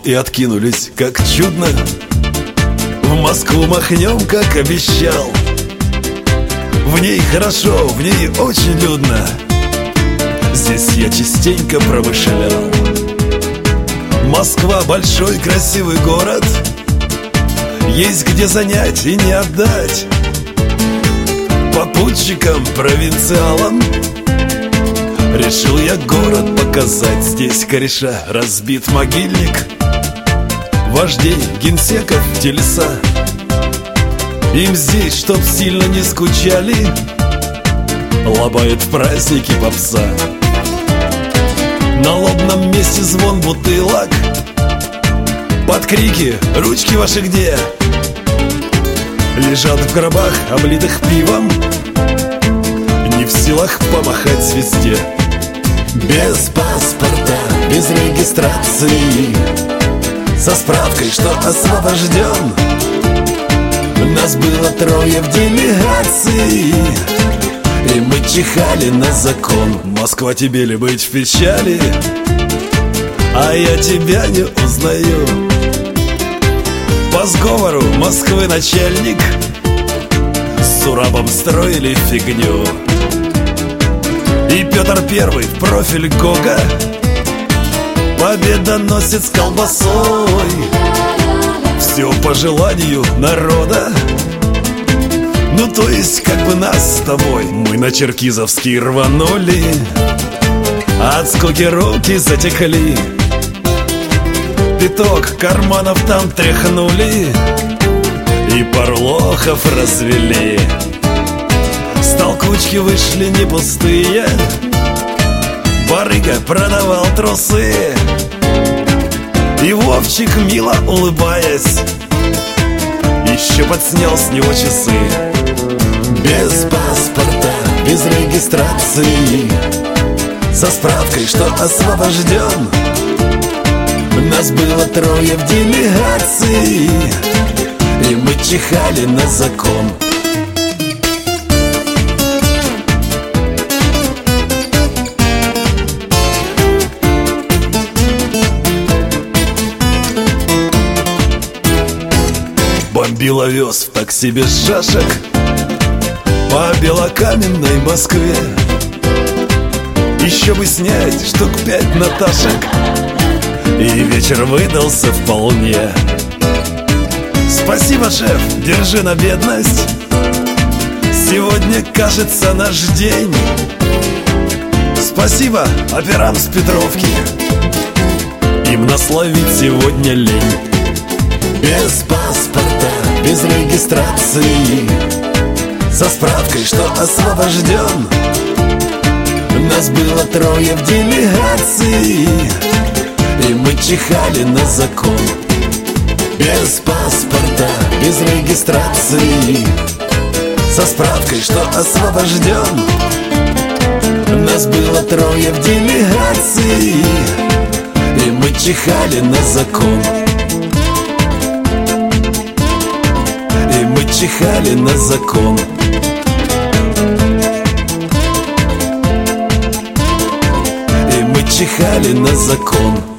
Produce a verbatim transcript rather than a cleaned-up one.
и откинулись, как чудно. В Москву махнем, как обещал. В ней хорошо, в ней очень людно. Здесь я частенько промышлял. Москва большой красивый город. Есть где занять и не отдать попутчикам, провинциалам. Решил я город показать. Здесь кореша, разбит могильник вождей, генсеков, телеса. Им здесь, чтоб сильно не скучали, лобают в праздники попса. На лобном месте звон бутылок, под крики «Ручки ваши где?» лежат в гробах, облитых пивом, не в силах помахать звезде. Без паспорта, без регистрации, со справкой, что освобожден. Нас было трое в делегации, и мы чихали на закон. Москва, тебе ли быть в печали, а я тебя не узнаю. По сговору Москвы начальник с Урабом строили фигню. И Петр Первый в профиль Гога победоносец колбасой. Все по желанию народа. Ну то есть как бы нас с тобой. Мы на Черкизовский рванули, от скуки руки затекли. Пяток карманов там тряхнули и парлохов развели. С толкучки вышли не пустые. Барыга продавал трусы, и Вовчик, мило улыбаясь, еще подснял с него часы. Без паспорта, без регистрации, со справкой, что освобожден. Нас было трое в делегации, и мы чихали на закон. Бомбил овес в такси без шашек по белокаменной Москве. Еще бы снять штук пять Наташек, и вечер выдался вполне. Спасибо, шеф, держи на бедность. Сегодня, кажется, наш день. Спасибо операм с Петровки, им насловить сегодня лень. Без паспорта, без регистрации, со справкой, что освобожден. Нас было трое в делегации, и мы чихали на закон. Без паспорта, без регистрации, со справкой, что освобожден. Нас было трое в делегации, и мы чихали на закон. И мы чихали на закон. И мы чихали на закон.